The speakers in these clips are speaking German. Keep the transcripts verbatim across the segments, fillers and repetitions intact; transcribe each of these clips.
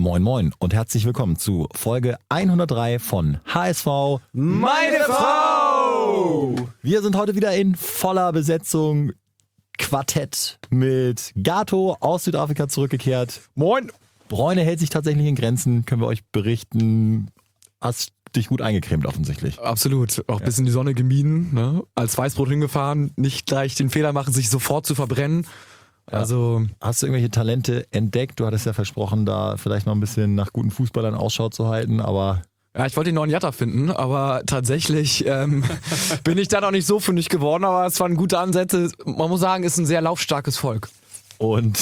Moin Moin und herzlich willkommen zu Folge hundertdrei von H S V Meine Frau! Wir sind heute wieder in voller Besetzung. Quartett mit Gato aus Südafrika zurückgekehrt. Moin! Bräune hält sich tatsächlich in Grenzen, können wir euch berichten. Hast dich gut eingecremt offensichtlich. Absolut. Auch ein bisschen die Sonne gemieden, ne? Als Weißbrot hingefahren, nicht gleich den Fehler machen, sich sofort zu verbrennen. Ja. Also hast du irgendwelche Talente entdeckt? Du hattest ja versprochen, da vielleicht noch ein bisschen nach guten Fußballern Ausschau zu halten, aber... Ja, ich wollte den neuen Jatta finden, aber tatsächlich ähm, bin ich da noch nicht so fündig geworden, aber es waren gute Ansätze. Man muss sagen, ist ein sehr laufstarkes Volk. Und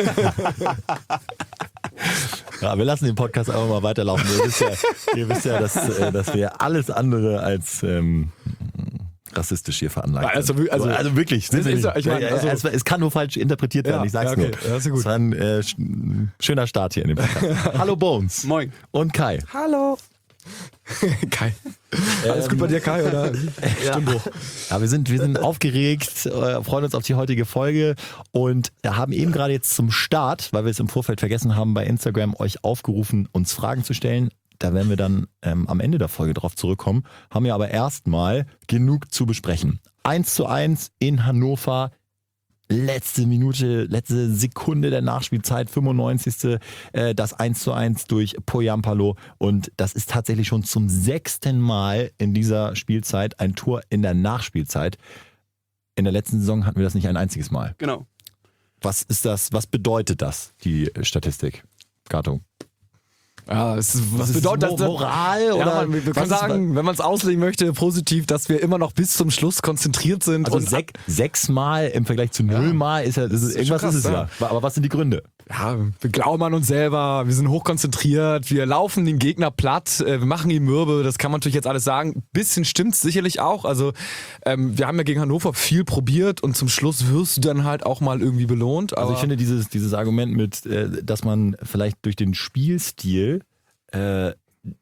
ja, wir lassen den Podcast einfach mal weiterlaufen. Ihr wisst ja, ihr wisst ja dass, dass wir alles andere als ähm, rassistisch hier veranlagt also, sind. Also, also wirklich. Sind wir ist, nicht. Ich mein, also, es, es kann nur falsch interpretiert werden, ja, ich sag's ja, okay, nur. das ist gut. Es war ein äh, schöner Start hier in dem Podcast. Hallo Bones. Moin. Und Kai. Hallo. Kai. Alles Ähm, gut bei dir, Kai? Oder? Ja. Ja, wir sind, wir sind aufgeregt, äh, freuen uns auf die heutige Folge und haben eben gerade jetzt zum Start, weil wir es im Vorfeld vergessen haben, bei Instagram euch aufgerufen, uns Fragen zu stellen. Da werden wir dann ähm, am Ende der Folge drauf zurückkommen, haben ja aber erstmal genug zu besprechen. eins zu eins in Hannover. Letzte Minute, letzte Sekunde der Nachspielzeit, fünfundneunzigste Äh, das eins zu eins durch Poyampalo. Und das ist tatsächlich schon zum sechsten Mal in dieser Spielzeit ein Tor in der Nachspielzeit. In der letzten Saison hatten wir das nicht ein einziges Mal. Genau. Was ist das, was bedeutet das, die Statistik, Gato? Ja, es, was ist bedeutet Mo- das? Moral Ja, oder man, wir was können ist- sagen, wenn man es auslegen möchte, positiv, dass wir immer noch bis zum Schluss konzentriert sind. Also und sech, sechsmal im Vergleich zu nullmal ist ja, das ist, ist irgendwas schon krass, ist es ja. Aber was sind die Gründe? Ja, wir glauben an uns selber, wir sind hochkonzentriert, wir laufen den Gegner platt, äh, wir machen ihn mürbe, das kann man natürlich jetzt alles sagen. Ein bisschen stimmt's sicherlich auch. Also ähm, wir haben ja gegen Hannover viel probiert und zum Schluss wirst du dann halt auch mal irgendwie belohnt. Aber Also ich finde dieses, dieses Argument mit, äh, dass man vielleicht durch den Spielstil äh,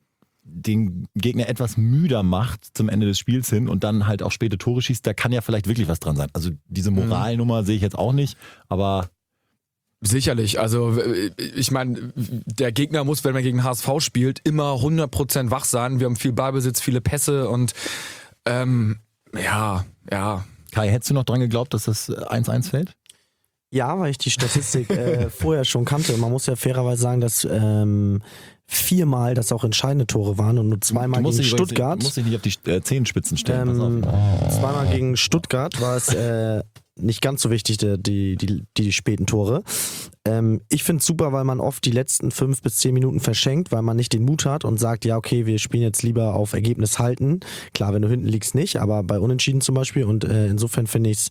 den Gegner etwas müder macht zum Ende des Spiels hin und dann halt auch späte Tore schießt, da kann ja vielleicht wirklich was dran sein. Also diese Moralnummer sehe ich jetzt auch nicht, aber sicherlich, also ich meine, der Gegner muss, wenn man gegen H S V spielt, immer hundert Prozent wach sein. Wir haben viel Ballbesitz, viele Pässe und ähm, ja, ja. Kai, hättest du noch dran geglaubt, dass das eins eins fällt? Ja, weil ich die Statistik äh, vorher schon kannte. Man muss ja fairerweise sagen, dass ähm, viermal das auch entscheidende Tore waren und nur zweimal gegen dich, Stuttgart. Du musst dich nicht auf die äh, Zehenspitzen stellen. Ähm, Pass auf. Zweimal gegen Stuttgart war es äh, nicht ganz so wichtig, die, die, die, die späten Tore. Ähm, ich finde es super, weil man oft die letzten fünf bis zehn Minuten verschenkt, weil man nicht den Mut hat und sagt, ja okay, wir spielen jetzt lieber auf Ergebnis halten. Klar, wenn du hinten liegst nicht, aber bei Unentschieden zum Beispiel und äh, insofern finde ich es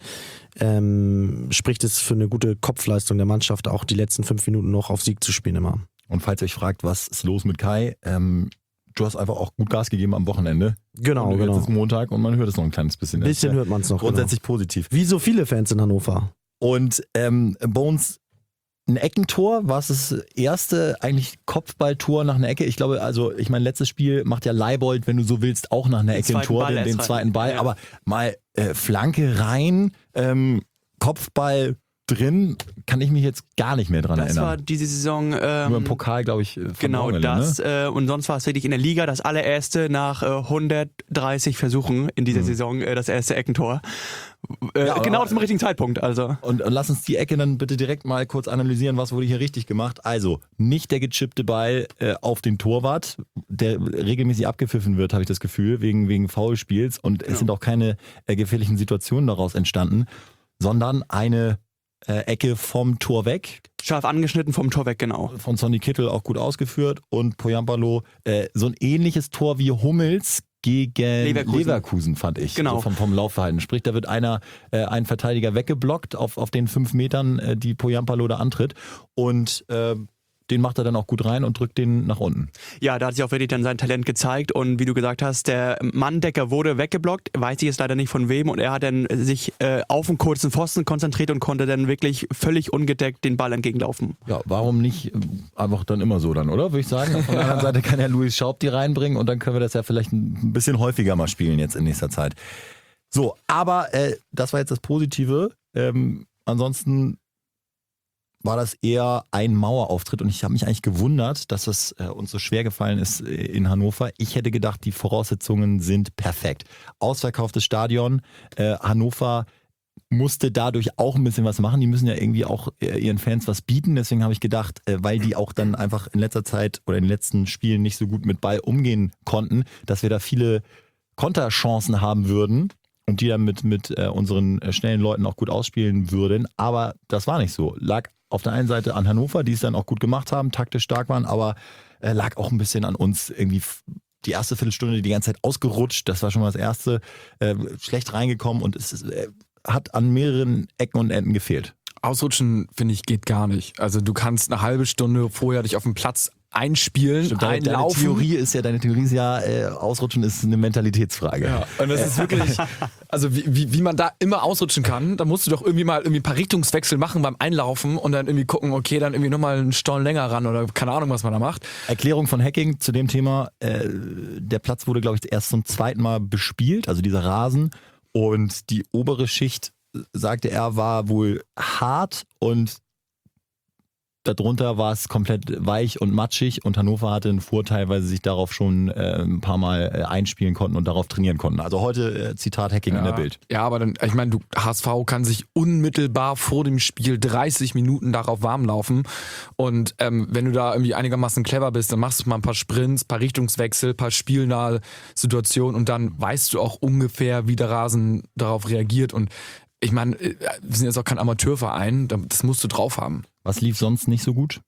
ähm, spricht es für eine gute Kopfleistung der Mannschaft, auch die letzten fünf Minuten noch auf Sieg zu spielen immer. Und falls ihr euch fragt, was ist los mit Kai, ähm, du hast einfach auch gut Gas gegeben am Wochenende. Genau, und genau. Jetzt ist Montag und man hört es noch ein kleines bisschen. Ein bisschen hört man es noch. Grundsätzlich positiv. Genau. Wie so viele Fans in Hannover. Und ähm, Bones, ein Eckentor, war es das erste eigentlich Kopfballtor nach einer Ecke? Ich glaube, also ich meine, letztes Spiel macht ja Leibold, wenn du so willst, auch nach einer Den Ecke ein zweiten Tor, Ball den, den erst zweiten rein. Ball. Ja. Aber mal äh, Flanke rein, ähm, Kopfball drin, kann ich mich jetzt gar nicht mehr dran Das erinnern. war diese Saison. Ähm, Nur im Pokal, glaube ich, von Genau Morgele, das. Ne? Äh, und sonst war es wirklich in der Liga das allererste nach äh, hundertdreißig Versuchen in dieser Mhm. Saison äh, das erste Eckentor. Äh, Ja, aber- genau zum richtigen Zeitpunkt. Also. Und, und lass uns die Ecke dann bitte direkt mal kurz analysieren, was wurde hier richtig gemacht. Also nicht der gechippte Ball äh, auf den Torwart, der regelmäßig abgepfiffen wird, habe ich das Gefühl, wegen, wegen Foulspiels. Und Genau. es sind auch keine äh, gefährlichen Situationen daraus entstanden, sondern eine äh, Ecke vom Tor weg. Scharf angeschnitten vom Tor weg, genau. Von Sonny Kittel auch gut ausgeführt. Und Poyampalo, äh, so ein ähnliches Tor wie Hummels gegen Leverkusen, Leverkusen. fand ich. Genau. So vom, vom Laufverhalten. Sprich, da wird einer, äh, ein Verteidiger weggeblockt auf, auf den fünf Metern, äh, die Poyampalo da antritt. Und äh, den macht er dann auch gut rein und drückt den nach unten. Ja, da hat sich auch wirklich dann sein Talent gezeigt und wie du gesagt hast, der Manndecker wurde weggeblockt, weiß ich jetzt leider nicht von wem und er hat dann sich äh, auf einen kurzen Pfosten konzentriert und konnte dann wirklich völlig ungedeckt den Ball entgegenlaufen. Ja, warum nicht äh, einfach dann immer so dann, oder? Würde ich sagen. Von der anderen Seite kann ja Luis Schaub die reinbringen und dann können wir das ja vielleicht ein bisschen häufiger mal spielen jetzt in nächster Zeit. So, aber äh, das war jetzt das Positive. Ähm, ansonsten war das eher ein Mauerauftritt und ich habe mich eigentlich gewundert, dass es äh, uns so schwer gefallen ist äh, in Hannover. Ich hätte gedacht, die Voraussetzungen sind perfekt. Ausverkauftes Stadion, äh, Hannover musste dadurch auch ein bisschen was machen. Die müssen ja irgendwie auch äh, ihren Fans was bieten. Deswegen habe ich gedacht, äh, weil die auch dann einfach in letzter Zeit oder in den letzten Spielen nicht so gut mit Ball umgehen konnten, dass wir da viele Konterchancen haben würden und die dann mit, mit äh, unseren äh, schnellen Leuten auch gut ausspielen würden. Aber das war nicht so. Lag auf der einen Seite an Hannover, die es dann auch gut gemacht haben, taktisch stark waren, aber äh, lag auch ein bisschen an uns. Irgendwie die erste Viertelstunde die ganze Zeit ausgerutscht. Das war schon mal das Erste. Äh, schlecht reingekommen und es äh, hat an mehreren Ecken und Enden gefehlt. Ausrutschen, finde ich, geht gar nicht. Also du kannst eine halbe Stunde vorher dich auf den Platz einspielen, Stimmt, deine, deine einlaufen. Theorie ist ja, deine Theorie ist ja, äh, Ausrutschen ist eine Mentalitätsfrage. Ja, und das ist wirklich, also wie, wie, wie man da immer ausrutschen kann, da musst du doch irgendwie mal irgendwie ein paar Richtungswechsel machen beim Einlaufen und dann irgendwie gucken, okay, dann irgendwie nochmal einen Stollen länger ran oder keine Ahnung, was man da macht. Erklärung von Hacking zu dem Thema, äh, der Platz wurde, glaube ich, erst zum zweiten Mal bespielt, also dieser Rasen, und die obere Schicht, sagte er, war wohl hart und darunter war es komplett weich und matschig und Hannover hatte einen Vorteil, weil sie sich darauf schon äh, ein paar Mal äh, einspielen konnten und darauf trainieren konnten. Also heute äh, Zitat Hacking ja. in der Bild. Ja, aber dann, ich meine, du H S V kann sich unmittelbar vor dem Spiel dreißig Minuten darauf warm laufen und ähm, wenn du da irgendwie einigermaßen clever bist, dann machst du mal ein paar Sprints, ein paar Richtungswechsel, ein paar spielnahe Situationen und dann weißt du auch ungefähr, wie der Rasen darauf reagiert und ich meine, wir sind jetzt auch kein Amateurverein, das musst du drauf haben. Was lief sonst nicht so gut?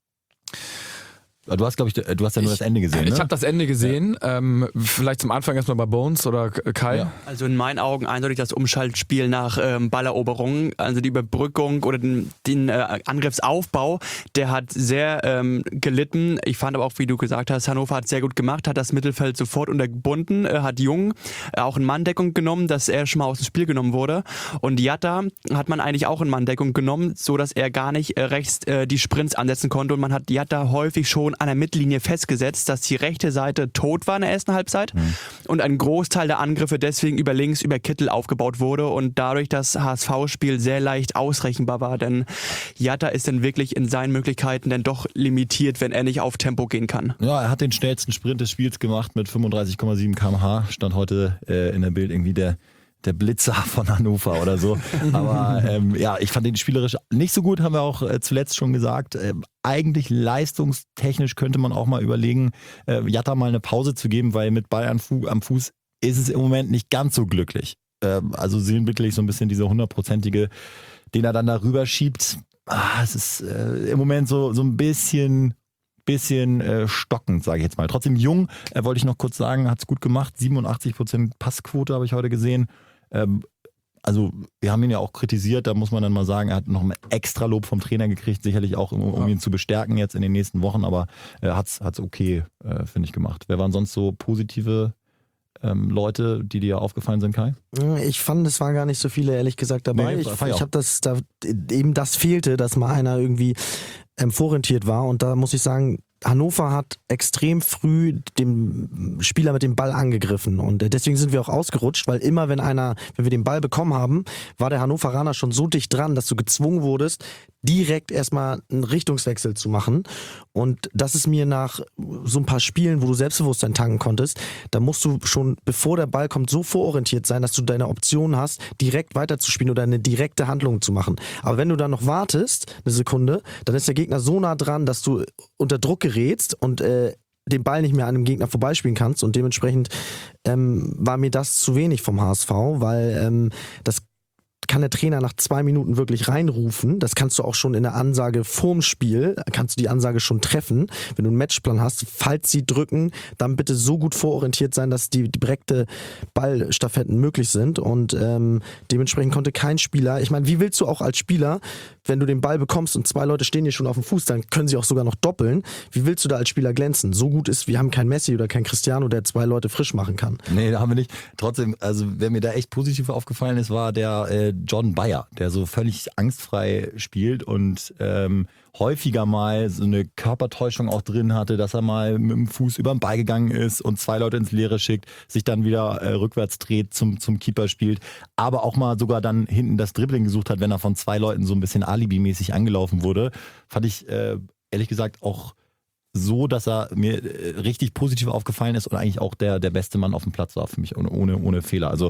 Du hast, glaube ich, du hast ja nur ich, das Ende gesehen, ne? Ich habe das Ende gesehen. Ja. Ähm, vielleicht zum Anfang erstmal bei Bones oder Kai. Ja. Also in meinen Augen eindeutig das Umschaltspiel nach ähm, Balleroberung, also die Überbrückung oder den, den äh, Angriffsaufbau, der hat sehr ähm, gelitten. Ich fand aber auch, wie du gesagt hast, Hannover hat sehr gut gemacht, hat das Mittelfeld sofort unterbunden, äh, hat Jung äh, auch in Manndeckung genommen, dass er schon mal aus dem Spiel genommen wurde. Und Jatta hat man eigentlich auch in Manndeckung genommen, so dass er gar nicht äh, rechts äh, die Sprints ansetzen konnte und man hat Jatta häufig schon an der Mittellinie festgesetzt, dass die rechte Seite tot war in der ersten Halbzeit mhm. und ein Großteil der Angriffe deswegen über links, über Kittel aufgebaut wurde und dadurch das H S V-Spiel sehr leicht ausrechenbar war, denn Jatta ist dann wirklich in seinen Möglichkeiten dann doch limitiert, wenn er nicht auf Tempo gehen kann. Ja, er hat den schnellsten Sprint des Spiels gemacht mit fünfunddreißig Komma sieben Kilometer pro Stunde, stand heute äh, in der Bild irgendwie der der Blitzer von Hannover oder so. Aber ähm, ja, ich fand den spielerisch nicht so gut, haben wir auch äh, zuletzt schon gesagt. Ähm, eigentlich leistungstechnisch könnte man auch mal überlegen, äh, Jatta mal eine Pause zu geben, weil mit Ball am, Fu- am Fuß ist es im Moment nicht ganz so glücklich. Ähm, also sehen wirklich so ein bisschen diese hundertprozentige, den er dann darüber schiebt. Ah, es ist äh, im Moment so, so ein bisschen... bisschen äh, stockend, sage ich jetzt mal. Trotzdem jung, äh, wollte ich noch kurz sagen, hat es gut gemacht. siebenundachtzig Prozent Passquote habe ich heute gesehen. Ähm, also wir haben ihn ja auch kritisiert, da muss man dann mal sagen, er hat noch ein extra Lob vom Trainer gekriegt, sicherlich auch, um, um ihn zu bestärken jetzt in den nächsten Wochen, aber äh, hat es okay, äh, finde ich, gemacht. Wer waren sonst so positive ähm, Leute, die dir aufgefallen sind, Kai? Ich fand, es waren gar nicht so viele, ehrlich gesagt, dabei. Nee, ich ich ich habe das, da, eben das fehlte, dass mal einer irgendwie ähm, vorrentiert war und da muss ich sagen, Hannover hat extrem früh den Spieler mit dem Ball angegriffen und deswegen sind wir auch ausgerutscht, weil immer wenn einer, wenn wir den Ball bekommen haben, war der Hannoveraner schon so dicht dran, dass du gezwungen wurdest, direkt erstmal einen Richtungswechsel zu machen und das ist mir nach so ein paar Spielen, wo du Selbstbewusstsein tanken konntest, da musst du schon, bevor der Ball kommt, so vororientiert sein, dass du deine Option hast, direkt weiterzuspielen oder eine direkte Handlung zu machen. Aber wenn du dann noch wartest, eine Sekunde, dann ist der Gegner so nah dran, dass du unter Druck gerätst und äh, den Ball nicht mehr an dem Gegner vorbeispielen kannst und dementsprechend ähm, war mir das zu wenig vom H S V, weil ähm, das kann der Trainer nach zwei Minuten wirklich reinrufen. Das kannst du auch schon in der Ansage vorm Spiel, kannst du die Ansage schon treffen. Wenn du einen Matchplan hast, falls sie drücken, dann bitte so gut vororientiert sein, dass die direkte Ballstaffetten möglich sind und ähm, dementsprechend konnte kein Spieler, ich meine, wie willst du auch als Spieler, wenn du den Ball bekommst und zwei Leute stehen dir schon auf dem Fuß, dann können sie auch sogar noch doppeln. Wie willst du da als Spieler glänzen? So gut ist, wir haben keinen Messi oder keinen Cristiano, der zwei Leute frisch machen kann. Nee, da haben wir nicht. Trotzdem, also wer mir da echt positiv aufgefallen ist, war der äh, Jordan Bayer, der so völlig angstfrei spielt und ähm, häufiger mal so eine Körpertäuschung auch drin hatte, dass er mal mit dem Fuß über den Ball gegangen ist und zwei Leute ins Leere schickt, sich dann wieder äh, rückwärts dreht, zum, zum Keeper spielt, aber auch mal sogar dann hinten das Dribbling gesucht hat, wenn er von zwei Leuten so ein bisschen alibimäßig angelaufen wurde. Fand ich äh, ehrlich gesagt auch so, dass er mir äh, richtig positiv aufgefallen ist und eigentlich auch der, der beste Mann auf dem Platz war für mich, ohne, ohne, ohne Fehler. Also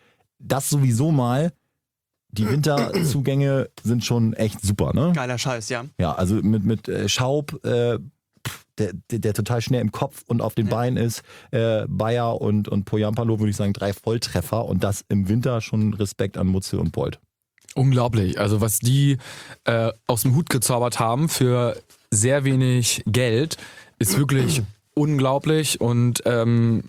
das sowieso mal. Die Winterzugänge sind schon echt super, ne? Geiler Scheiß, ja. Ja, also mit, mit äh, Schaub, äh, der, der, der total schnell im Kopf und auf den Ja. Beinen ist, äh, Bayer und, und Poyampalo, würde ich sagen, drei Volltreffer und das im Winter schon Respekt an Mutzel und Bold. Unglaublich. Also was die äh, aus dem Hut gezaubert haben für sehr wenig Geld, ist wirklich unglaublich und ähm,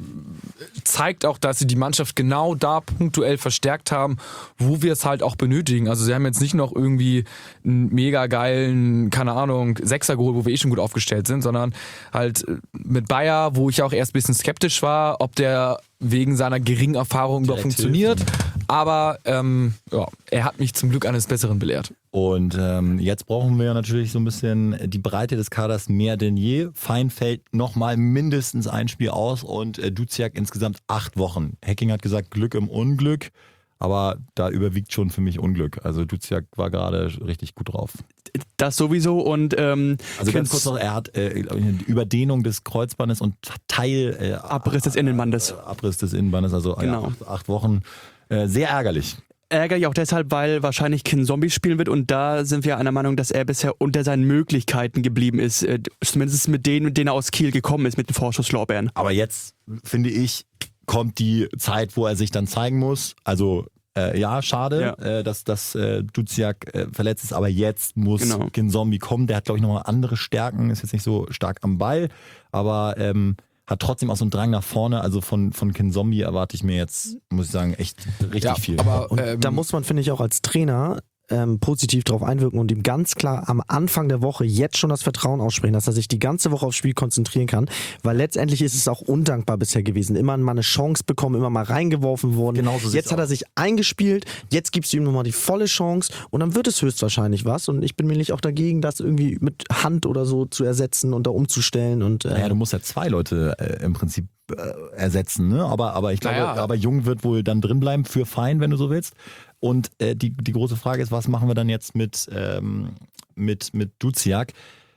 zeigt auch, dass sie die Mannschaft genau da punktuell verstärkt haben, wo wir es halt auch benötigen. Also sie haben jetzt nicht noch irgendwie einen mega geilen, keine Ahnung, Sechser geholt, wo wir eh schon gut aufgestellt sind, sondern halt mit Bayer, wo ich auch erst ein bisschen skeptisch war, ob der wegen seiner geringen Erfahrung überhaupt Direkt funktioniert. hilft. Aber ähm, ja, er hat mich zum Glück eines Besseren belehrt. Und ähm, jetzt brauchen wir natürlich so ein bisschen die Breite des Kaders mehr denn je. Fein fällt nochmal mindestens ein Spiel aus und äh, Duziak insgesamt acht Wochen. Hacking hat gesagt, Glück im Unglück, aber da überwiegt schon für mich Unglück. Also Duziak war gerade richtig gut drauf. Das sowieso und ähm, Also ganz Kins- kurz noch, er hat äh, glaub ich, eine Überdehnung des Kreuzbandes und Teil äh, Abriss des Innenbandes. äh, Abriss des Innenbandes, also Genau. ja, acht, acht Wochen. Äh, sehr ärgerlich. ärgerlich auch deshalb, weil wahrscheinlich Kin Zombie spielen wird und da sind wir einer Meinung, dass er bisher unter seinen Möglichkeiten geblieben ist. Äh, zumindest mit denen, mit denen er aus Kiel gekommen ist, mit den Vorschusslorbeeren. Aber jetzt, finde ich, kommt die Zeit, wo er sich dann zeigen muss. Also äh, ja, schade, Ja. Äh, dass, dass äh, Duziak äh, verletzt ist, aber jetzt muss Genau. Kin Zombie kommen. Der hat, glaube ich, nochmal andere Stärken, ist jetzt nicht so stark am Ball, aber ähm, hat trotzdem auch so einen Drang nach vorne. Also von, von Kin Zombie erwarte ich mir jetzt, muss ich sagen, echt richtig Ja, viel. aber Und ähm, da muss man, finde ich, auch als Trainer ähm, positiv drauf einwirken und ihm ganz klar am Anfang der Woche jetzt schon das Vertrauen aussprechen, dass er sich die ganze Woche aufs Spiel konzentrieren kann, weil letztendlich ist es auch undankbar bisher gewesen. Immer mal eine Chance bekommen, immer mal reingeworfen worden. Genauso sieht's Jetzt hat er aus. sich eingespielt, jetzt gibst du ihm nochmal die volle Chance und dann wird es höchstwahrscheinlich was und ich bin mir nicht auch dagegen, das irgendwie mit Hand oder so zu ersetzen und da umzustellen und äh, Naja, du musst ja zwei Leute äh, im Prinzip äh, ersetzen, ne? Aber, aber ich glaube, Naja. aber Jung wird wohl dann drin bleiben für Fein, wenn du so willst. Und äh, die, die große Frage ist, was machen wir dann jetzt mit, ähm, mit, mit Duziak?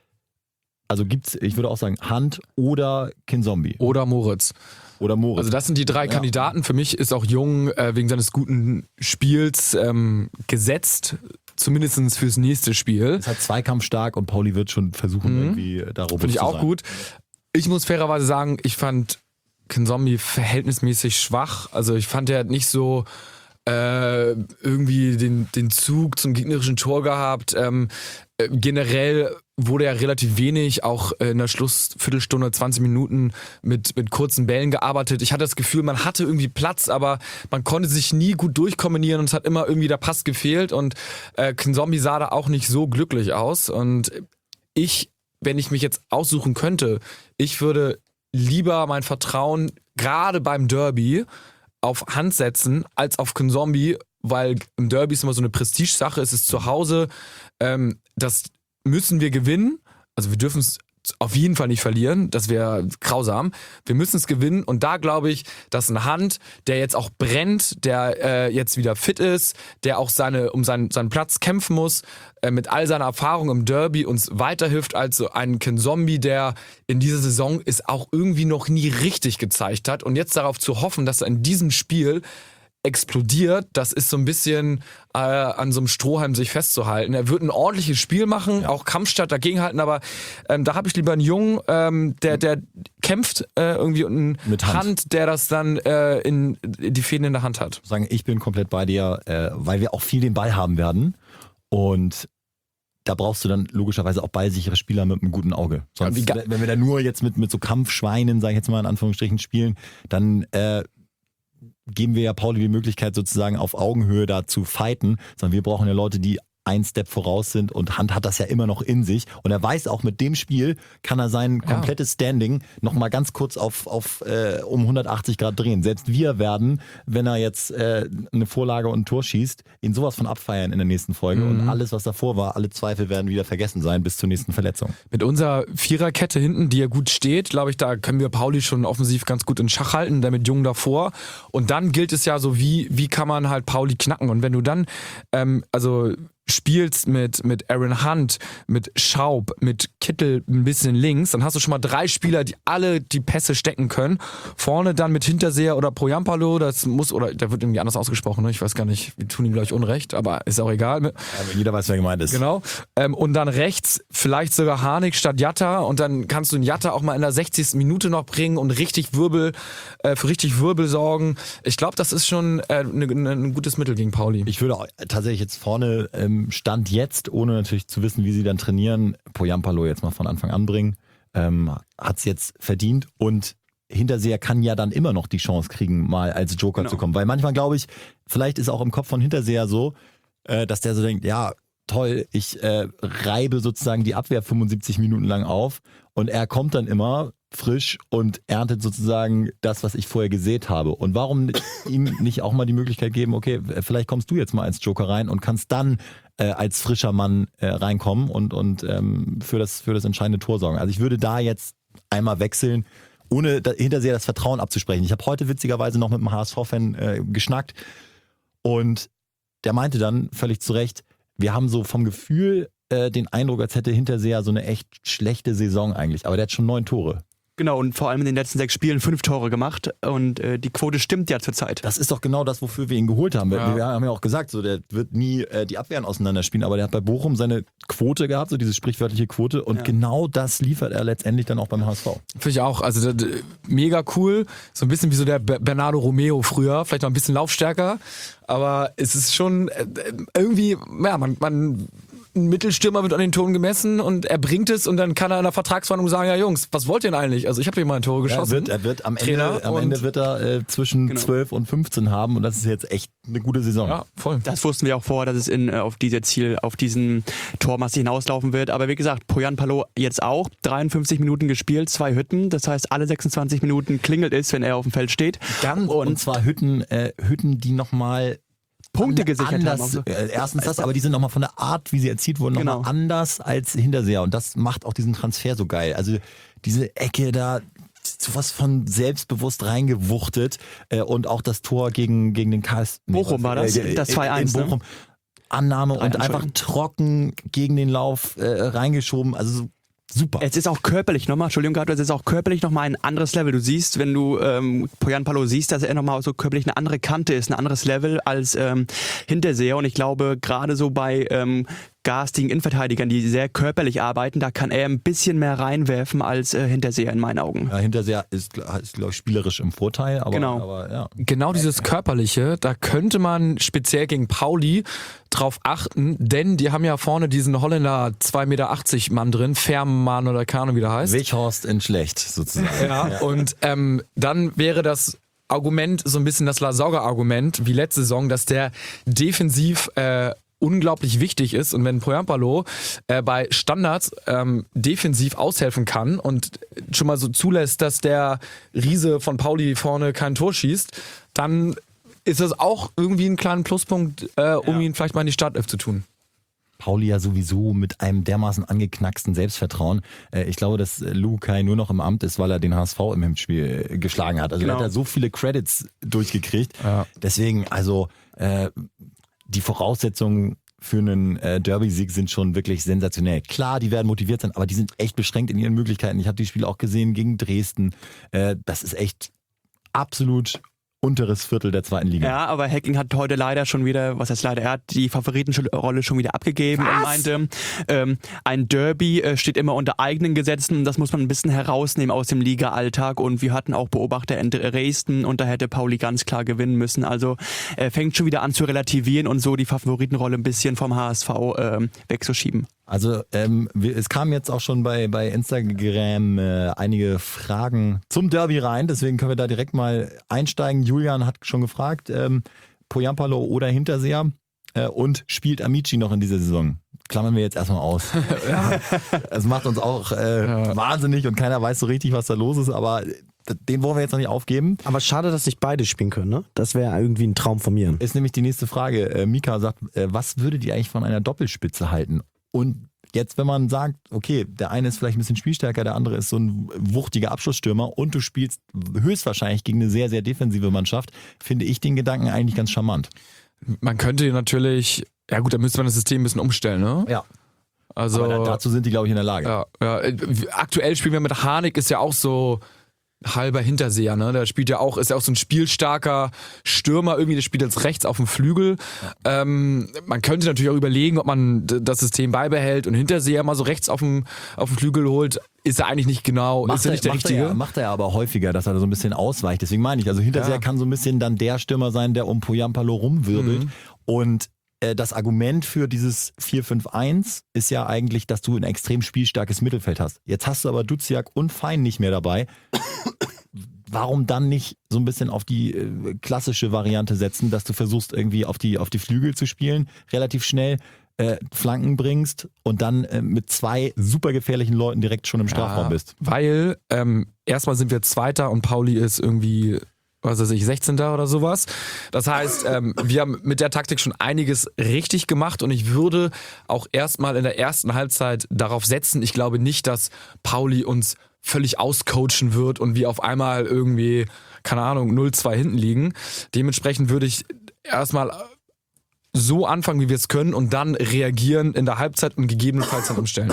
Also gibt's, ich würde auch sagen, Hand oder Kin Zombie oder Moritz. oder Moritz. Also das sind die drei Ja. Kandidaten. Für mich ist auch Jung äh, wegen seines guten Spiels ähm, gesetzt, zumindest fürs nächste Spiel. ist halt zweikampfstark und Pauli wird schon versuchen, Mhm. irgendwie da robust Finde ich zu auch sein. gut. Ich muss fairerweise sagen, ich fand Kin Zombie verhältnismäßig schwach. Also ich fand, er hat nicht so äh, irgendwie den, den Zug zum gegnerischen Tor gehabt. Ähm, äh, generell wurde ja relativ wenig, auch äh, in der Schlussviertelstunde, zwanzig Minuten mit, mit kurzen Bällen gearbeitet. Ich hatte das Gefühl, man hatte irgendwie Platz, aber man konnte sich nie gut durchkombinieren und es hat immer irgendwie der Pass gefehlt und äh, Kin Zombie sah da auch nicht so glücklich aus und ich, wenn ich mich jetzt aussuchen könnte, ich würde lieber mein Vertrauen gerade beim Derby auf Hand setzen als auf Kin Zombie, weil im Derby ist immer so eine Prestigesache, es ist zu Hause, ähm, das müssen wir gewinnen, also wir dürfen es auf jeden Fall nicht verlieren, das wäre grausam. Wir müssen es gewinnen und da glaube ich, dass ein Hand, der jetzt auch brennt, der äh, jetzt wieder fit ist, der auch seine, um seinen, seinen Platz kämpfen muss, äh, mit all seiner Erfahrung im Derby uns weiterhilft als so ein Kin Zombie, der in dieser Saison es auch irgendwie noch nie richtig gezeigt hat und jetzt darauf zu hoffen, dass er in diesem Spiel explodiert, das ist so ein bisschen äh, an so einem Strohhalm sich festzuhalten. Er wird ein ordentliches Spiel machen, auch Kampfstadt dagegenhalten, aber ähm, da habe ich lieber einen Jungen, ähm, der, der kämpft äh, irgendwie und einen Mit Hand. Hand, der das dann äh, in, in die Fäden in der Hand hat. Sagen, ich bin komplett bei dir, äh, weil wir auch viel den Ball haben werden und da brauchst du dann logischerweise auch ballsichere Spieler mit einem guten Auge. Sonst, Ja, wie ga- wenn wir da nur jetzt mit, mit so Kampfschweinen, sage ich jetzt mal in Anführungsstrichen, spielen, dann äh, geben wir ja Pauli die Möglichkeit sozusagen auf Augenhöhe da zu fighten, sondern wir brauchen ja Leute, die ein Step voraus sind und Hunt hat das ja immer noch in sich und er weiß auch, mit dem Spiel kann er sein komplettes Standing nochmal ganz kurz auf, auf äh, um hundertachtzig Grad drehen. Selbst wir werden, wenn er jetzt äh, eine Vorlage und ein Tor schießt, ihn sowas von abfeiern in der nächsten Folge mhm. und alles, was davor war, alle Zweifel werden wieder vergessen sein bis zur nächsten Verletzung. Mit unserer Viererkette hinten, die ja gut steht, glaube ich, da können wir Pauli schon offensiv ganz gut in Schach halten, der mit Jung davor und dann gilt es ja so, wie, wie kann man halt Pauli knacken und wenn du dann ähm, also spielst mit, mit Aaron Hunt, mit Schaub, mit Kittel ein bisschen links, dann hast du schon mal drei Spieler, die alle die Pässe stecken können. Vorne dann mit Hinterseher oder Poyampalo, das muss, oder der wird irgendwie anders ausgesprochen, ne? Ich weiß gar nicht, wir tun ihm gleich Unrecht, aber ist auch egal. Ja, jeder weiß, wer gemeint ist. Genau. Ähm, und dann rechts vielleicht sogar Harnik statt Jatta und dann kannst du den Jatta auch mal in der sechzigsten Minute noch bringen und richtig Wirbel, äh, für richtig Wirbel sorgen. Ich glaube, das ist schon äh, ne, ne, ein gutes Mittel gegen Pauli. Ich würde auch tatsächlich jetzt vorne ähm, Stand jetzt, ohne natürlich zu wissen, wie sie dann trainieren, Poyampalo jetzt mal von Anfang an bringen, ähm, hat es jetzt verdient und Hinterseher kann ja dann immer noch die Chance kriegen, mal als Joker genau. zu kommen, weil manchmal glaube ich, vielleicht ist auch im Kopf von Hinterseher so, äh, dass der so denkt, ja toll, ich äh, reibe sozusagen die Abwehr fünfundsiebzig Minuten lang auf und er kommt dann immer frisch und erntet sozusagen das, was ich vorher gesät habe. Und warum ihm nicht auch mal die Möglichkeit geben, okay, vielleicht kommst du jetzt mal als Joker rein und kannst dann äh, als frischer Mann äh, reinkommen und, und ähm, für, das, für das entscheidende Tor sorgen. Also ich würde da jetzt einmal wechseln, ohne da, Hinterseher das Vertrauen abzusprechen. Ich habe heute witzigerweise noch mit einem H S V-Fan äh, geschnackt und der meinte dann völlig zu Recht, wir haben so vom Gefühl äh, den Eindruck, als hätte Hinterseher so eine echt schlechte Saison eigentlich. Aber der hat schon neun Tore. Genau, und vor allem in den letzten sechs Spielen fünf Tore gemacht und äh, die Quote stimmt ja zurzeit. Das ist doch genau das, wofür wir ihn geholt haben. Ja. Wir haben ja auch gesagt, so, der wird nie äh, die Abwehren auseinanderspielen, aber der hat bei Bochum seine Quote gehabt, so diese sprichwörtliche Quote und ja. genau das liefert er letztendlich dann auch beim H S V. Finde ich auch, also das, mega cool, so ein bisschen wie so der Bernardo Romeo früher, vielleicht noch ein bisschen laufstärker, aber es ist schon äh, irgendwie, ja, man, man ein Mittelstürmer wird an den Toren gemessen und er bringt es und dann kann er in der Vertragsverhandlung sagen, ja Jungs, was wollt ihr denn eigentlich? Also ich habe hier mal ein Tor geschossen. Ja, er, wird, er wird am Ende, am Ende wird er äh, zwischen genau. zwölf und fünfzehn haben und das ist jetzt echt eine gute Saison. Ja, voll. Das wussten wir auch vorher, dass es in, auf diese Ziel, auf diesen Tormasse hinauslaufen wird. Aber wie gesagt, Poyampalo jetzt auch, dreiundfünfzig Minuten gespielt, zwei Hütten. Das heißt, alle sechsundzwanzig Minuten klingelt es, wenn er auf dem Feld steht. Dann, und, und zwar Hütten, äh, Hütten, die nochmal Punkte gesichert anders, haben. So. Äh, erstens das, aber die sind nochmal von der Art, wie sie erzielt wurden, nochmal genau. anders als Hinterseher. Und das macht auch diesen Transfer so geil. Also diese Ecke da, sowas von selbstbewusst reingewuchtet. Äh, und auch das Tor gegen, gegen den Karls... Bochum war das, äh, das zwei eins. Bochum. Ne? Annahme und einfach trocken gegen den Lauf äh, reingeschoben. Also so super. Es ist auch körperlich nochmal, Entschuldigung gerade, es ist auch körperlich nochmal ein anderes Level. Du siehst, wenn du ähm, Poyampalo siehst, dass er nochmal so körperlich eine andere Kante ist, ein anderes Level als ähm, Hinterseher. Und ich glaube, gerade so bei ähm, garstigen Innenverteidigern, die sehr körperlich arbeiten, da kann er ein bisschen mehr reinwerfen als äh, Hinterseher in meinen Augen. Ja, Hinterseher ist, ist glaube ich, spielerisch im Vorteil. Aber, genau. Aber, ja. Genau dieses Körperliche, da könnte man speziell gegen Pauli drauf achten, denn die haben ja vorne diesen Holländer zwei Meter achtzig Mann drin, Fährmann oder keine Ahnung, wie der heißt. Weghorst in schlecht, sozusagen. Ja, ja. Und ähm, dann wäre das Argument so ein bisschen das Lasauger-Argument, wie letzte Saison, dass der defensiv äh, unglaublich wichtig ist und wenn Poyampalo äh, bei Standards ähm, defensiv aushelfen kann und schon mal so zulässt, dass der Riese von Pauli vorne kein Tor schießt, dann ist das auch irgendwie ein kleiner Pluspunkt, äh, um ja. ihn vielleicht mal in die Startelf zu tun. Pauli ja sowieso mit einem dermaßen angeknacksten Selbstvertrauen. Äh, ich glaube, dass Lukai nur noch im Amt ist, weil er den H S V im Hinspiel äh, geschlagen hat. Also genau. er hat da so viele Credits durchgekriegt. Ja. Deswegen, also äh, die Voraussetzungen für einen äh, Derby-Sieg sind schon wirklich sensationell. Klar, die werden motiviert sein, aber die sind echt beschränkt in ihren Möglichkeiten. Ich habe die Spiele auch gesehen gegen Dresden. Äh, das ist echt absolut unteres Viertel der zweiten Liga. Ja, aber Hacking hat heute leider schon wieder, was heißt leider, er hat die Favoritenrolle schon wieder abgegeben was? und meinte, ähm, ein Derby äh, steht immer unter eigenen Gesetzen und das muss man ein bisschen herausnehmen aus dem Liga-Alltag und wir hatten auch Beobachter in Dresden und da hätte Pauli ganz klar gewinnen müssen. Also er äh, fängt schon wieder an zu relativieren und so die Favoritenrolle ein bisschen vom H S V äh, wegzuschieben. Also ähm, wir, es kamen jetzt auch schon bei, bei Instagram äh, einige Fragen zum Derby rein, deswegen können wir da direkt mal einsteigen. Julian hat schon gefragt, ähm, Poyampalo oder Hinterseher. äh, und spielt Amici noch in dieser Saison. Klammern wir jetzt erstmal aus. Ja. Es macht uns auch äh, ja. wahnsinnig und keiner weiß so richtig, was da los ist, aber den wollen wir jetzt noch nicht aufgeben. Aber schade, dass nicht beide spielen können, ne? Das wäre irgendwie ein Traum von mir. Ist nämlich die nächste Frage. Äh, Mika sagt, äh, was würdet ihr eigentlich von einer Doppelspitze halten? Und jetzt, wenn man sagt, okay, der eine ist vielleicht ein bisschen spielstärker, der andere ist so ein wuchtiger Abschlussstürmer und du spielst höchstwahrscheinlich gegen eine sehr, sehr defensive Mannschaft, finde ich den Gedanken eigentlich ganz charmant. Man könnte natürlich, ja gut, da müsste man das System ein bisschen umstellen, ne? Ja. Also, aber da, dazu sind die, glaube ich, in der Lage. Ja, ja. Aktuell spielen wir mit Harnik, ist ja auch so halber Hinterseher, ne? Der spielt ja auch, ist ja auch so ein spielstarker Stürmer irgendwie, der spielt jetzt rechts auf dem Flügel. Ja. Ähm, man könnte natürlich auch überlegen, ob man das System beibehält und Hinterseher mal so rechts auf dem, auf dem Flügel holt. Ist er eigentlich nicht genau, macht ist er nicht der macht Richtige? Er, macht er aber häufiger, dass er da so ein bisschen ausweicht. Deswegen meine ich, also Hinterseher ja. kann so ein bisschen dann der Stürmer sein, der um Poyampalo rumwirbelt. Mhm. Und das Argument für dieses vier fünf eins ist ja eigentlich, dass du ein extrem spielstarkes Mittelfeld hast. Jetzt hast du aber Duziak und Fein nicht mehr dabei. Warum dann nicht so ein bisschen auf die äh, klassische Variante setzen, dass du versuchst irgendwie auf die, auf die Flügel zu spielen, relativ schnell äh, Flanken bringst und dann äh, mit zwei super gefährlichen Leuten direkt schon im Strafraum ja, bist? Weil ähm, erstmal sind wir Zweiter und Pauli ist irgendwie... was weiß ich, sechzehnter oder sowas. Das heißt, ähm, wir haben mit der Taktik schon einiges richtig gemacht und ich würde auch erstmal in der ersten Halbzeit darauf setzen. Ich glaube nicht, dass Pauli uns völlig auscoachen wird und wir auf einmal irgendwie, keine Ahnung, null zwei hinten liegen. Dementsprechend würde ich erstmal so anfangen, wie wir es können und dann reagieren in der Halbzeit und gegebenenfalls dann umstellen.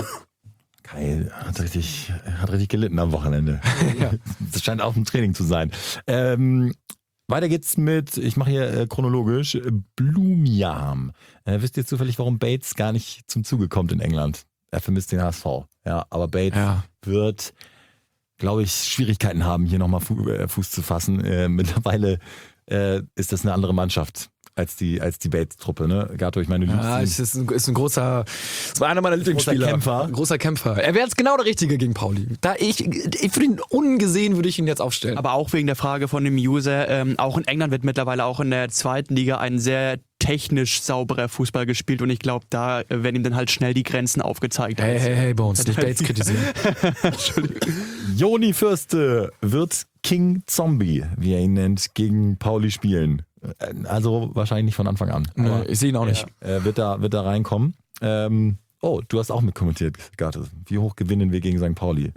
Kai hat richtig, hat richtig gelitten am Wochenende. Ja. Das scheint auch ein Training zu sein. Ähm, weiter geht's mit, ich mache hier äh, chronologisch, Blumiam. Äh, wisst ihr zufällig, warum Bates gar nicht zum Zuge kommt in England? Er vermisst den H S V. Ja, aber Bates ja. wird, glaube ich, Schwierigkeiten haben, hier nochmal Fu- äh, Fuß zu fassen. Äh, mittlerweile äh, ist das eine andere Mannschaft als die, als die Bates-Truppe, ne? Gato, ich meine, du ja, ist, ist, ein, ist ein großer, das war einer meiner Lieblingsspieler. Großer Kämpfer. Großer Kämpfer. Er wäre jetzt genau der Richtige gegen Pauli. Da ich, ich für ihn ungesehen würde ich ihn jetzt aufstellen. Aber auch wegen der Frage von dem User, ähm, auch in England wird mittlerweile auch in der zweiten Liga ein sehr technisch sauberer Fußball gespielt und ich glaube, da werden ihm dann halt schnell die Grenzen aufgezeigt. Hey, hey, hey, Bones, nicht Bates kritisieren. Entschuldigung. Joni Fürste wird King Zombie, wie er ihn nennt, gegen Pauli spielen. Also wahrscheinlich nicht von Anfang an. Nee, ich sehe ihn auch nicht. Äh, wird, da, wird da reinkommen. Ähm, oh, du hast auch mitkommentiert, Garte. Wie hoch gewinnen wir gegen Sankt Pauli?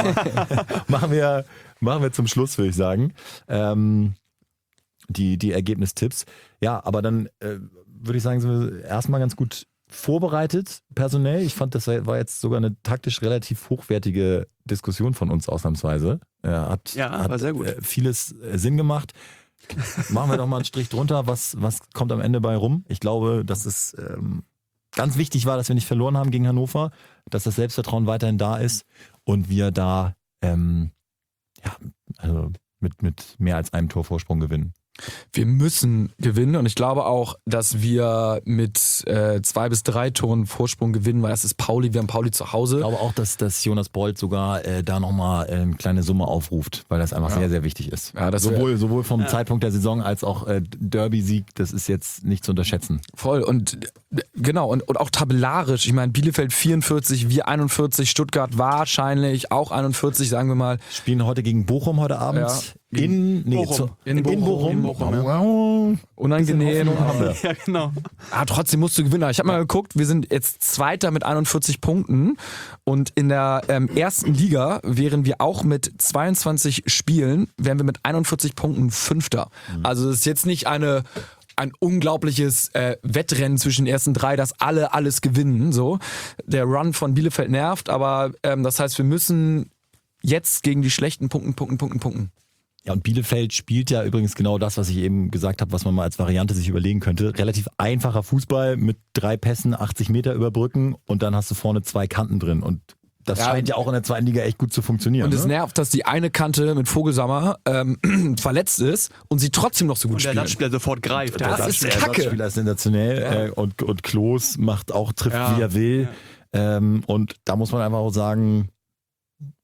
machen, wir, machen wir zum Schluss, würde ich sagen. Ähm, die, die Ergebnistipps. Ja, aber dann äh, würde ich sagen, sind wir erstmal ganz gut vorbereitet, personell. Ich fand, das war jetzt sogar eine taktisch relativ hochwertige Diskussion von uns ausnahmsweise. Äh, hat ja, hat war sehr gut. Äh, vieles äh, Sinn gemacht. Machen wir doch mal einen Strich drunter. Was, was kommt am Ende bei rum? Ich glaube, dass es ähm, ganz wichtig war, dass wir nicht verloren haben gegen Hannover, dass das Selbstvertrauen weiterhin da ist und wir da ähm, ja, also mit, mit mehr als einem Torvorsprung gewinnen. Wir müssen gewinnen und ich glaube auch, dass wir mit äh, zwei bis drei Toren Vorsprung gewinnen, weil das ist Pauli, wir haben Pauli zu Hause. Ich glaube auch, dass, dass Jonas Bold sogar äh, da nochmal äh, eine kleine Summe aufruft, weil das einfach ja. sehr, sehr wichtig ist. Ja, das sowohl, sowohl vom ja. Zeitpunkt der Saison als auch äh, Derby-Sieg, das ist jetzt nicht zu unterschätzen. Voll und genau und, und auch tabellarisch, ich meine Bielefeld vierundvierzig, wir einundvierzig, Stuttgart wahrscheinlich auch einundvierzig, sagen wir mal. Spielen heute gegen Bochum heute Abend. Ja. In, nee, Bochum. Zu, in, in Bochum. Bochum. In Bochum ja. Unangenehm. Ja, genau. Ah, trotzdem musst du gewinnen. Ich habe mal geguckt, wir sind jetzt Zweiter mit einundvierzig Punkten und in der ähm, ersten Liga wären wir auch mit zweiundzwanzig Spielen, wären wir mit einundvierzig Punkten Fünfter. Mhm. Also das ist jetzt nicht eine ein unglaubliches äh, Wettrennen zwischen den ersten drei, dass alle alles gewinnen. So. Der Run von Bielefeld nervt, aber ähm, das heißt, wir müssen jetzt gegen die schlechten Punkten, Punkten, Punkten, Punkten. Ja, und Bielefeld spielt ja übrigens genau das, was ich eben gesagt habe, was man mal als Variante sich überlegen könnte. Relativ einfacher Fußball mit drei Pässen, achtzig Meter überbrücken und dann hast du vorne zwei Kanten drin. Und das ja, scheint ja auch in der zweiten Liga echt gut zu funktionieren. Und es ne? nervt, dass die eine Kante mit Vogelsammer ähm, verletzt ist und sie trotzdem noch so gut und der spielt. Ersatzspieler sofort greift. Der Das ist der Kacke. Ersatzspieler ist sensationell Ja. äh, und, und Klos macht auch, trifft Ja. wie er will. Ja. Ähm, und da muss man einfach auch sagen,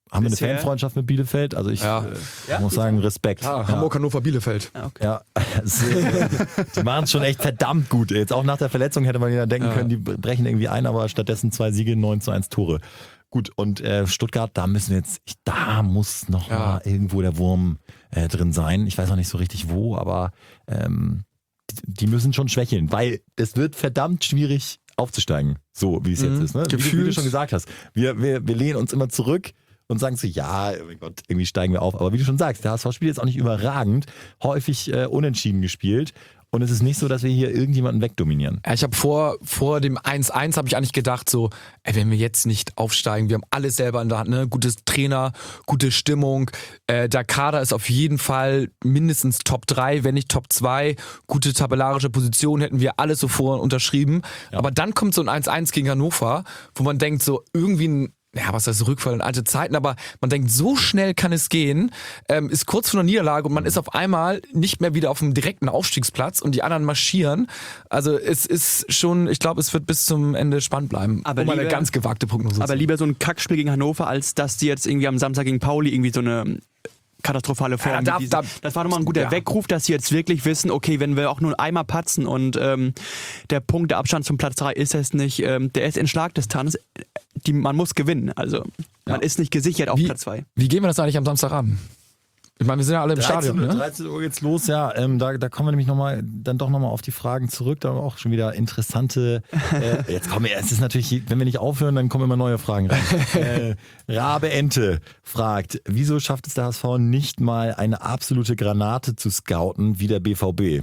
haben wir eine Bisher? Fanfreundschaft mit Bielefeld. Also ich Ja. äh, muss sagen, Respekt. Ja, Ja. Hamburg, Hannover, Bielefeld. Ja, okay. Ja, es, äh, die machen es schon echt verdammt gut. Jetzt auch nach der Verletzung hätte man ja denken Ja. können, die brechen irgendwie ein, aber stattdessen zwei Siege, neun zu eins Tore. Gut, und äh, Stuttgart, da müssen wir jetzt, ich, da muss noch Ja. mal irgendwo der Wurm äh, drin sein. Ich weiß noch nicht so richtig wo, aber ähm, die, die müssen schon schwächeln, weil es wird verdammt schwierig aufzusteigen, so wie es Mhm. jetzt ist. Ne? Wie, du- wie du Gefühlt. schon gesagt hast, wir, wir, wir lehnen uns immer zurück und sagen so, ja, oh mein Gott, irgendwie steigen wir auf. Aber wie du schon sagst, der H S V spielt jetzt auch nicht überragend, häufig äh, unentschieden gespielt. Und es ist nicht so, dass wir hier irgendjemanden wegdominieren. Ja, ich habe vor, vor dem eins eins habe ich eigentlich gedacht so, ey, wenn wir jetzt nicht aufsteigen, wir haben alles selber in der Hand, ne? Gutes Trainer, gute Stimmung, äh, der Kader ist auf jeden Fall mindestens Top drei, wenn nicht Top zwei, gute tabellarische Position, hätten wir alles so vorher unterschrieben. Ja. Aber dann kommt so ein eins eins gegen Hannover, wo man denkt so, irgendwie ein ja, was heißt Rückfall in alte Zeiten, aber man denkt, so schnell kann es gehen, ähm, ist kurz vor der Niederlage und man ist auf einmal nicht mehr wieder auf dem direkten Aufstiegsplatz und die anderen marschieren. Also es ist schon, ich glaube, es wird bis zum Ende spannend bleiben. Aber um eine lieber- ganz gewagte Prognose Aber zu- lieber so ein Kackspiel gegen Hannover, als dass die jetzt irgendwie am Samstag gegen Pauli irgendwie so eine katastrophale Form. Ja, da- mit diesen- da- das war nochmal ein guter ja. Weckruf, dass sie jetzt wirklich wissen, okay, wenn wir auch nur einmal patzen und ähm, der Punkt, der Abstand zum Platz drei ist es nicht, ähm, der ist in Schlagdistanz, die, man muss gewinnen. Also man ist nicht gesichert auf Wie- Platz zwei. Wie gehen wir das eigentlich am Samstagabend? Ich meine, wir sind ja alle im Stadion, ne? dreizehn Uhr geht's los, ja. Ähm, da, da kommen wir nämlich noch mal, dann doch nochmal auf die Fragen zurück. Da haben wir auch schon wieder interessante. Äh, jetzt kommen wir, es ist natürlich, wenn wir nicht aufhören, dann kommen immer neue Fragen rein. äh, Rabe Ente fragt, wieso schafft es der H S V nicht mal eine absolute Granate zu scouten wie der B V B?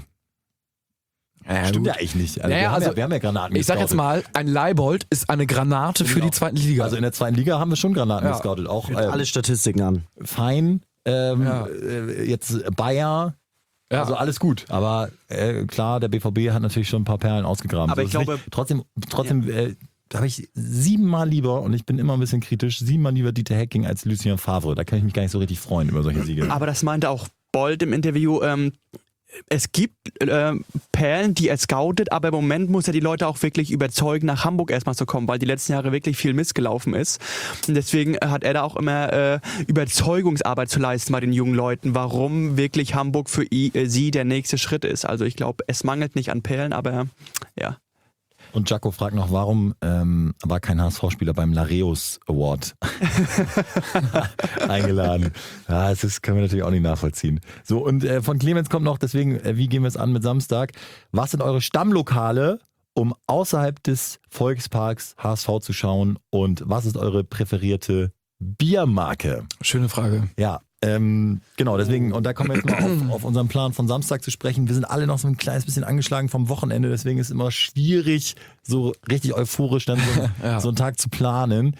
Ja, Stimmt gut. ja eigentlich nicht. Also, Naja, wir, haben also, ja, wir haben ja Granaten Ich sag jetzt gescoutet. mal, ein Leibold ist eine Granate für Genau. die zweite Liga. Also in der zweiten Liga haben wir schon Granaten Ja. gescoutet. Auch Führt äh, alle Statistiken an. Fein, ähm, Ja. äh, jetzt Bayer. ja. Also alles gut, aber äh, klar, der B V B hat natürlich schon ein paar Perlen ausgegraben. Aber So ich ist glaube- nicht, trotzdem, trotzdem äh, da habe ich siebenmal lieber, und ich bin immer ein bisschen kritisch, siebenmal lieber Dieter Hecking als Lucien Favre. Da kann ich mich gar nicht so richtig freuen über solche Siege. Aber das meinte auch Bold im Interview, ähm, es gibt äh, Perlen, die er scoutet, aber im Moment muss er die Leute auch wirklich überzeugen, nach Hamburg erstmal zu kommen, weil die letzten Jahre wirklich viel missgelaufen ist. Und deswegen hat er da auch immer äh, Überzeugungsarbeit zu leisten bei den jungen Leuten, warum wirklich Hamburg für i, äh, sie der nächste Schritt ist. Also ich glaube, es mangelt nicht an Perlen, aber ja. Und Jaco fragt noch, warum ähm, war kein H S V-Spieler beim Lareus Award eingeladen? Ja, das ist, können wir natürlich auch nicht nachvollziehen. So, und äh, von Clemens kommt noch, deswegen, äh, wie gehen wir es an mit Samstag? Was sind eure Stammlokale, um außerhalb des Volksparks H S V zu schauen? Und was ist eure präferierte Biermarke? Schöne Frage. Ja, ähm, genau, deswegen, und da kommen wir jetzt mal auf, auf unseren Plan von Samstag zu sprechen. Wir sind alle noch so ein kleines bisschen angeschlagen vom Wochenende, deswegen ist es immer schwierig, so richtig euphorisch dann so, Ja. so einen Tag zu planen.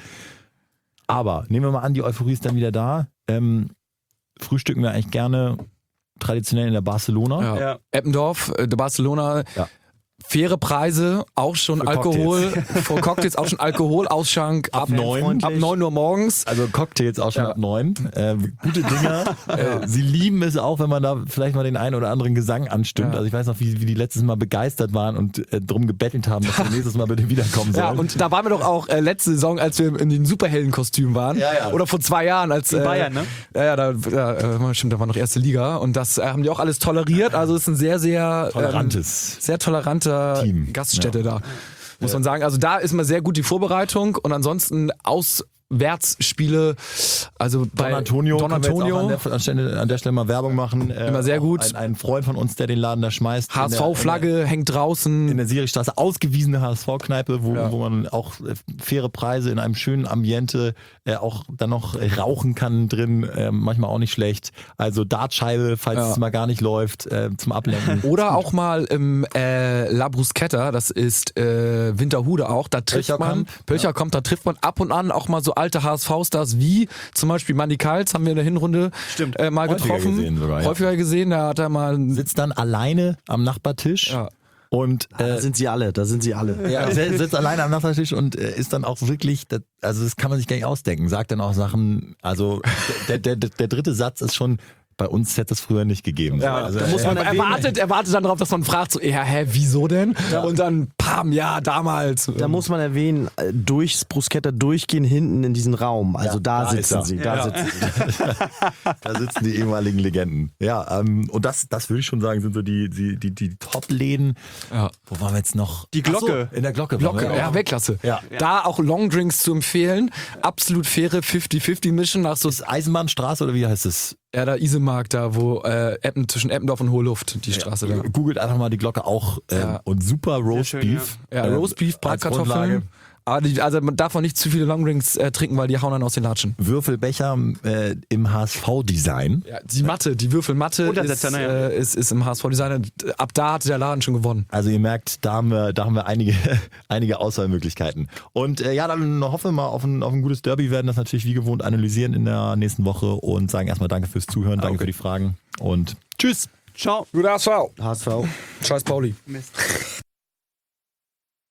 Aber nehmen wir mal an, die Euphorie ist dann wieder da. Ähm, frühstücken wir eigentlich gerne traditionell in der Barcelona. Ja. Ja. Eppendorf, äh, der Barcelona, Ja. faire Preise, auch schon Für Alkohol, vor Cocktails auch schon Alkoholausschank Ab neun. ab neun Uhr morgens. Also Cocktails auch schon Ja. ab neun. Äh, gute Dinger. äh, sie lieben es auch, wenn man da vielleicht mal den einen oder anderen Gesang anstimmt. Ja. Also ich weiß noch, wie, wie die letztes Mal begeistert waren und äh, drum gebettelt haben, dass wir nächstes Mal bitte wiederkommen sollen. Ja, und da waren wir doch auch äh, letzte Saison, als wir in den Superheldenkostümen waren. Ja, ja. Oder vor zwei Jahren, als In äh, Bayern, ne? Ja, ja, da, ja, äh, stimmt, da war noch erste Liga und das äh, haben die auch alles toleriert. Also es ist ein sehr, sehr Tolerantes ähm, sehr toleranter Team. Gaststätte Ja. da, muss man sagen. Also da ist mal sehr gut die Vorbereitung und ansonsten Auswärtsspiele, also bei Don Antonio, Don können wir Antonio, jetzt auch an, der, an, Stelle, an der Stelle mal Werbung machen. Äh, Immer sehr auch gut. Ein, ein Freund von uns, der den Laden da schmeißt. H S V-Flagge hängt draußen. In der Sirichstraße, ausgewiesene H S V-Kneipe, wo, Ja. wo man auch äh, faire Preise in einem schönen Ambiente äh, auch dann noch äh, rauchen kann drin, äh, manchmal auch nicht schlecht. Also Dartscheibe, falls Ja. es mal gar nicht läuft, äh, zum Ablenken. Oder auch mal im äh, La Bruschetta, das ist äh, Winterhude auch, da trifft Pölcherkamp. man, Pölcher kommt, da trifft man ab und an auch mal so alte H S V-Stars wie zum Beispiel Manny Kals, haben wir in der Hinrunde Stimmt. äh, mal Häufiger getroffen. gesehen sogar, ja. Häufiger gesehen, da hat er mal Sitzt dann alleine am Nachbartisch ja. und Da äh, sind sie alle, da sind sie alle. ja, er sitzt alleine am Nachbartisch und äh, ist dann auch wirklich, das, also das kann man sich gar nicht ausdenken, sagt dann auch Sachen, also der, der, der, der dritte Satz ist schon Bei uns hätte es früher nicht gegeben. Ja, also, da muss äh, man erwartet, erwartet dann darauf, dass man fragt, so, ja, hä, wieso denn? Ja. Und dann, pam, ja, damals. Da muss man erwähnen, äh, durchs Bruschetta durchgehen, hinten in diesen Raum. Also Ja, da, da ist sitzen er. sie, da Ja. sitzen sie. Da sitzen die ehemaligen Legenden. Ja, ähm, und das, das würde ich schon sagen, sind so die, die, die, die Top-Läden. Ja. Wo waren wir jetzt noch? Die Glocke. Ach so, in der Glocke. Glocke, waren wir ja, auch. Weltklasse. Ja. Da auch Longdrinks zu empfehlen. Absolut faire fifty fifty Mission nach so, Ist Eisenbahnstraße oder wie heißt es? ja, da Isemark, da wo äh, Eppen, zwischen Eppendorf und Hohe Luft, die Straße da. Googelt einfach mal die Glocke auch. Ähm, Ja. Und super Roast schön, Beef. Ja, Ähm, Roastbeef, als Bratkartoffeln. Grundlage. Aber die, also man darf auch nicht zu viele Longdrinks äh, trinken, weil die hauen dann aus den Latschen. Würfelbecher äh, im H S V-Design. Ja, die Matte, die Würfelmatte ist, Untersetzer, naja. äh, ist, ist im H S V-Design. Ab da hat der Laden schon gewonnen. Also ihr merkt, da haben wir, da haben wir einige, einige Auswahlmöglichkeiten. Und äh, ja, dann hoffen wir mal auf ein, auf ein gutes Derby, werden das natürlich wie gewohnt analysieren in der nächsten Woche und sagen erstmal danke fürs Zuhören, danke Okay. für die Fragen und tschüss. Ciao. Guter H S V. H S V. Scheiß Pauli. Mist.